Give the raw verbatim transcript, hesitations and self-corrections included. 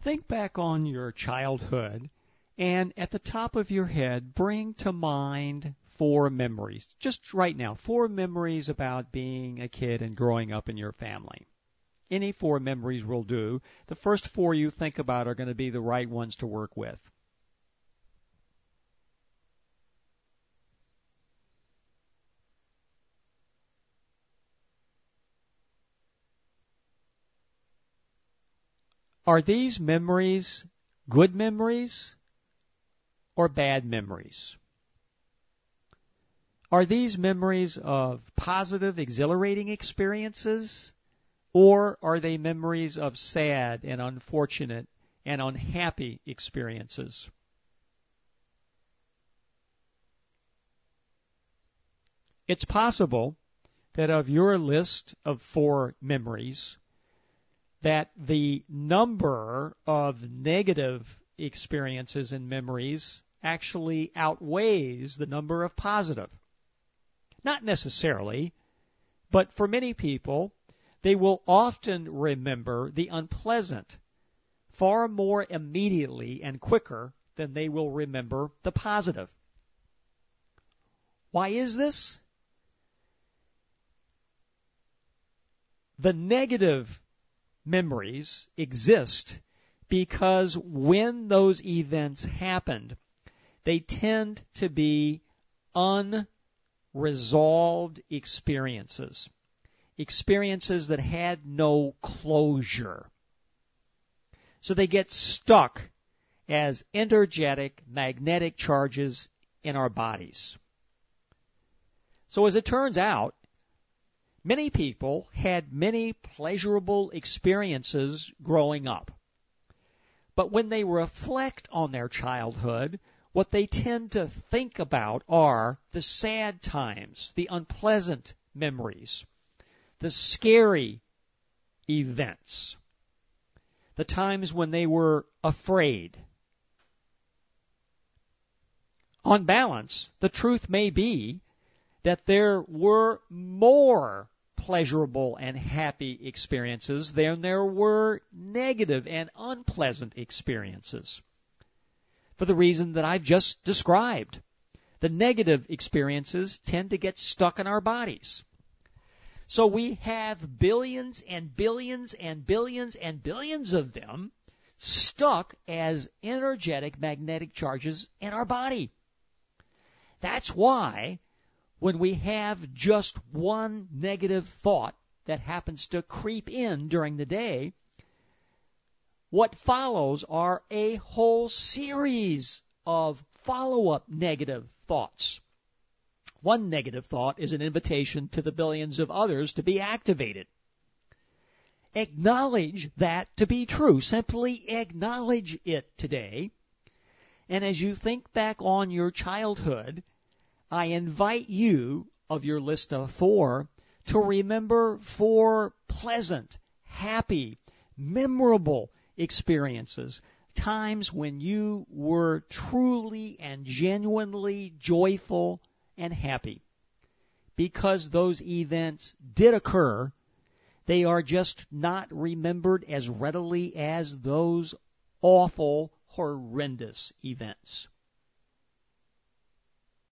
Think back on your childhood and at the top of your head, bring to mind four memories. Just right now, four memories about being a kid and growing up in your family. Any four memories will do. The first four you think about are going to be the right ones to work with. Are these memories good memories or bad memories? Are these memories of positive, exhilarating experiences, or are they memories of sad and unfortunate and unhappy experiences? It's possible that of your list of four memories, that the number of negative experiences and memories actually outweighs the number of positive. Not necessarily, but for many people, they will often remember the unpleasant far more immediately and quicker than they will remember the positive. Why is this? The negative memories exist because when those events happened, they tend to be unresolved experiences, experiences that had no closure. So they get stuck as energetic magnetic charges in our bodies. So as it turns out, many people had many pleasurable experiences growing up. But when they reflect on their childhood, what they tend to think about are the sad times, the unpleasant memories, the scary events, the times when they were afraid. On balance, the truth may be that there were more pleasurable and happy experiences than there were negative and unpleasant experiences. For the reason that I've just described. The negative experiences tend to get stuck in our bodies. So we have billions and billions and billions and billions of them stuck as energetic magnetic charges in our body. That's why when we have just one negative thought that happens to creep in during the day, what follows are a whole series of follow-up negative thoughts. One negative thought is an invitation to the billions of others to be activated. Acknowledge that to be true. Simply acknowledge it today. And as you think back on your childhood, I invite you, of your list of four, to remember four pleasant, happy, memorable experiences, times when you were truly and genuinely joyful and happy. Because those events did occur, they are just not remembered as readily as those awful, horrendous events.